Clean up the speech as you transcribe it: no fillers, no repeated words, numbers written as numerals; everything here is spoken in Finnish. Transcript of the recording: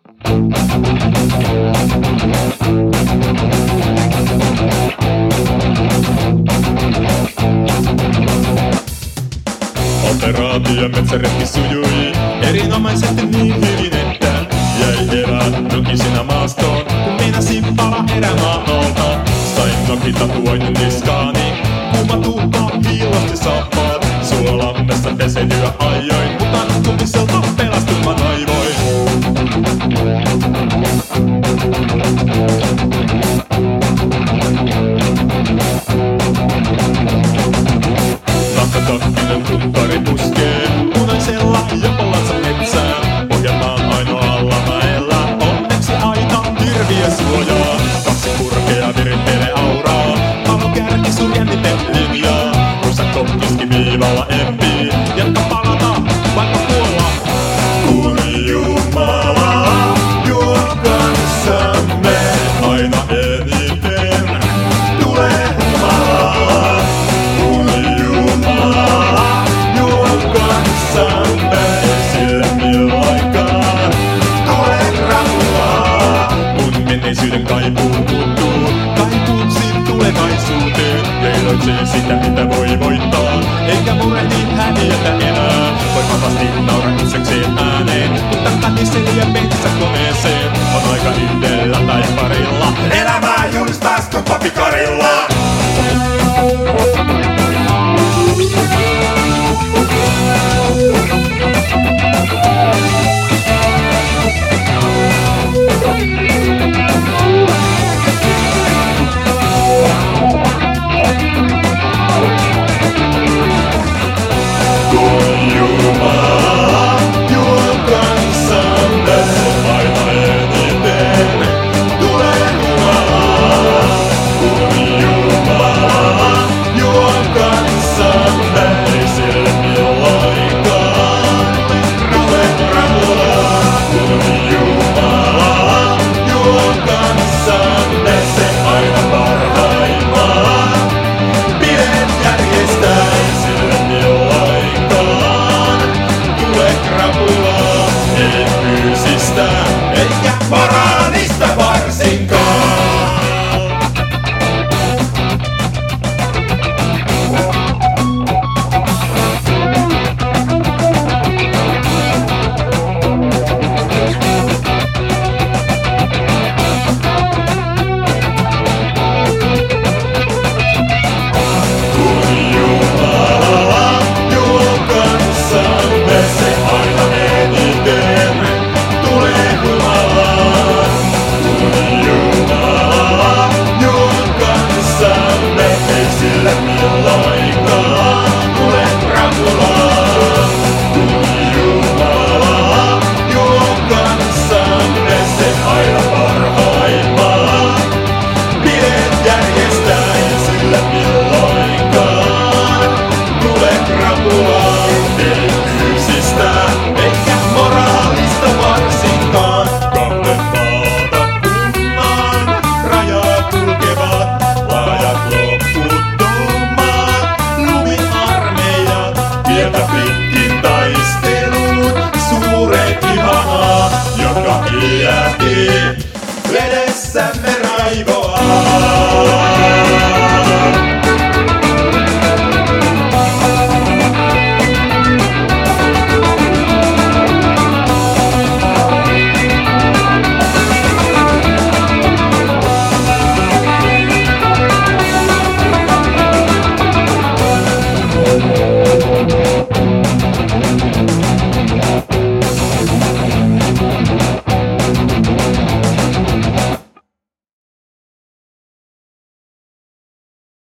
Operaatio metsäretki sujui erinomaisesti niin hyvin, että jäi erään nokisinä maastoon, kun meinasin pala erämaan alta. Sain nokitatuoinnin niskaani, kuuma tuhka hiilosti saappaat. Suolammessa peseilyä ajoin, mutta nukkumiselta pelastumaan aivoin. Nakkatakkinen tuttari puskee punaisella jopalansa metsään. Pohjanmaan ainoalla mäellä onneksi aita hirviö suojaa. Kaksi kurkea virittelee auraa, palokärki surjenniten linjaa. Rusakko kiskiviivalla empii, jatka palata vaikka kuolla. Kun Jumala juo kanssamme aina eniten tulee humalaa. Kun Jumala juo kanssamme sille milloinkaan tulee rauhaa. Kun menneisyyden kaipuu muuttuu, kaipuuksi tulevaisuuteen. Ja iloitsee sitä mitä voi voittaa, eikä murehdi häviötä enää. Voi vapasti naurannusekseen ääneen, mutta katiseliä bensakoneeseen. On aika yhdellä tai parilla elämää julistais kun papikarilla. Eikä moraalista